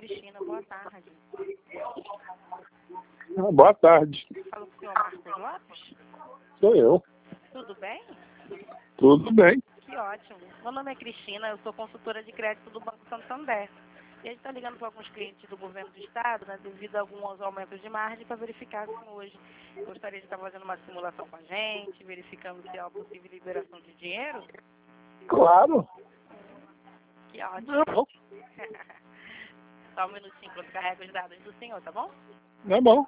Cristina, boa tarde. Boa tarde. Falo com o senhor Marcos Lopes? Sou eu. Tudo bem? Tudo bem. Que ótimo. Meu nome é Cristina, eu sou consultora de crédito do Banco Santander. E a gente está ligando para alguns clientes do governo do estado, né, devido a alguns aumentos de margem, para verificar se hoje gostaria de estar fazendo uma simulação com a gente, verificando se há possível liberação de dinheiro. Claro. Que ótimo. Não. Só um minutinho quando carrega os dados do senhor, tá bom? É bom.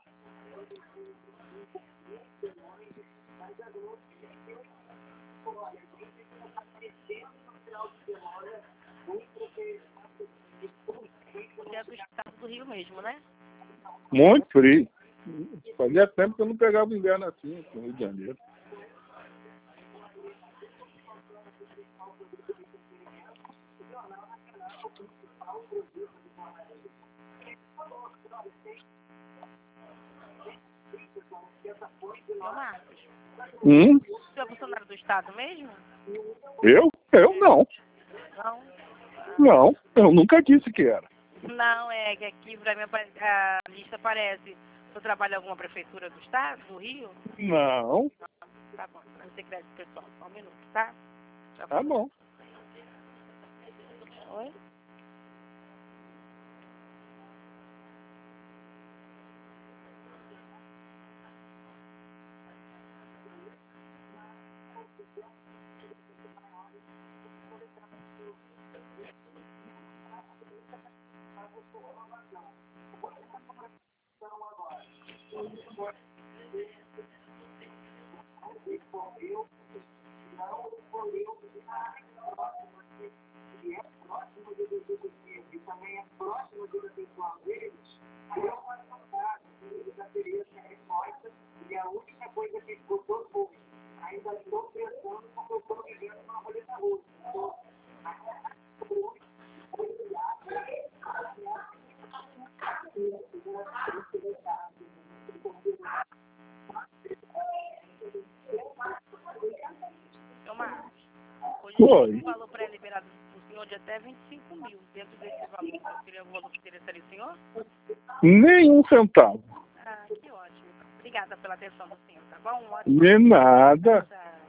Você é do estado do Rio mesmo, né? Muito frio. Fazia tempo que eu não pegava o inverno assim, no Rio de Janeiro. Senhor Marcos, o senhor é funcionário do estado mesmo? Eu? Eu não. Não? Não. Eu nunca disse que era. Não, é que aqui pra mim a lista aparece. O senhor trabalha em alguma prefeitura do estado, do Rio? Não. Tá bom, para não ter crédito pessoal. Só um minuto, tá? Tá bom. Oi? Senhor Marcos, hoje Oi. o valor pré-liberado do senhor de até 25 mil. Dentro desse valor, qual seria o valor que interessaria o senhor? Nem um centavo. Ah, que ótimo. Obrigada pela atenção do senhor, tá bom? Um ótimo De nada. dia.